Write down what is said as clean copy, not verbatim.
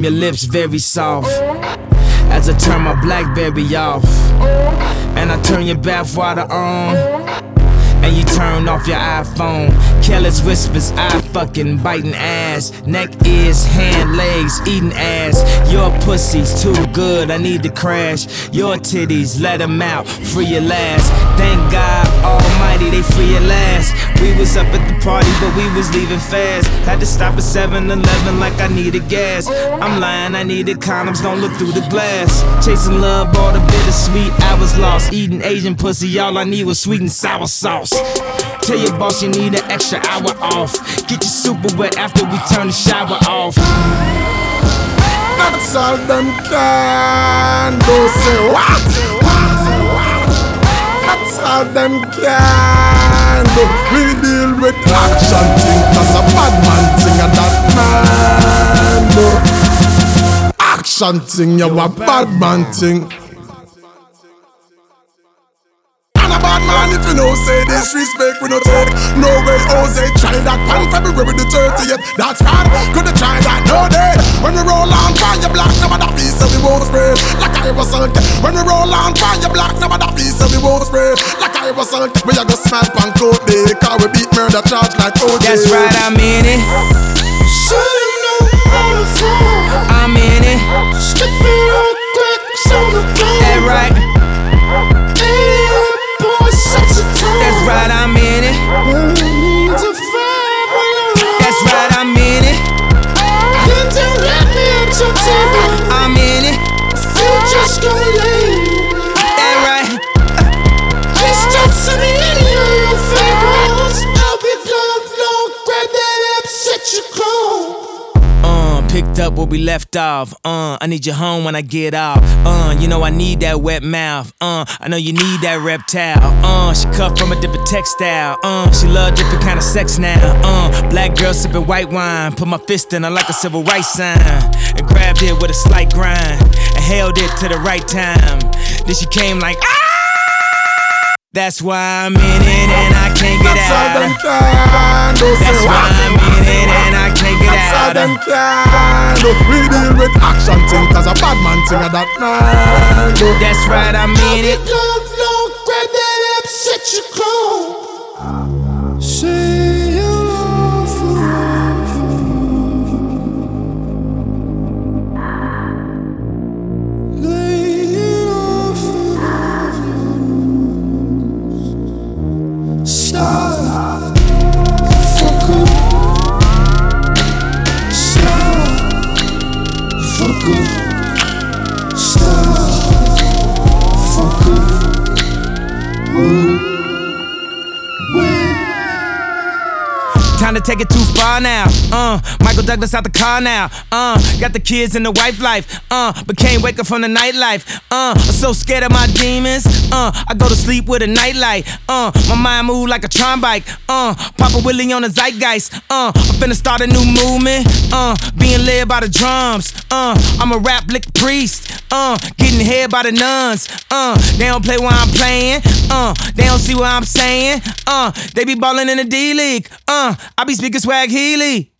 your lips very soft as I turn my BlackBerry off, and I turn your bathwater on, and you turn off your iPhone. Careless whispers, I fucking biting ass. Neck, ears, hand, legs, eating ass. Your pussy's too good, I need to crash. Your titties, let them out, free at last. Thank God Almighty, they free at last. We was up at the party, but we was leaving fast. Had to stop at 7-Eleven like I needed gas. I'm lying, I needed condoms, don't look through the glass. Chasing love, all the bittersweet, I was lost. Eating Asian pussy, all I need was sweet and sour sauce. Tell your boss you need an extra hour off. Get your super wet after we turn the shower off. That's all them can do. Say what? That's all them can do. We deal with action thing, cause a bad man thing and that man do. Action thing, you a bad man thing. Bad man, if you know, say disrespect, we no take. No way, Jose, try that pan February the 30th. That's hard, couldn't try that, no day. When we roll on, find your black, number that piece, so we won't spray. Like I was sunk. When we roll on, find your black, number that piece, so we won't spray. Like I was sunk. We are gonna smack on coat day, cause we beat murder charge like OJ. That's right, I'm in it. So you know how to fall. I'm in it. Skip it real quick, so the floor. That right. That's right, I'm in it. That's right, I'm in it. I'm in it. That right. Picked up where we left off. I need you home when I get off. You know I need that wet mouth. I know you need that reptile. She cut from a different textile. She love different kind of sex now. Black girl sipping white wine. Put my fist in her like a civil rights sign, and grabbed it with a slight grind, and held it to the right time. Then she came like ah! That's why I'm in it and I can't get out. That's why I'm in it and I can't get out. We deal with action thing, cause a bad man thing of that man. That's right, I'm in it. Grab that up, set your clothes. Say you love forever. Lay it off. Stop. Fuck up. Stop. Fuck up. Stop. Fuck up. Time to take it too far now. Michael Douglas out the car now. Got the kids and the wife life. But can't wake up from the nightlife. I'm so scared of my demons. I go to sleep with a nightlight. My mind move like a Tron bike. Papa Willie on the zeitgeist. I'm finna start a new movement. Being led by the drums. I'm a rap lick priest. Getting head by the nuns. They don't play where I'm playing. They don't see what I'm saying. They be ballin' in the D-League. I be speaking swag Healy.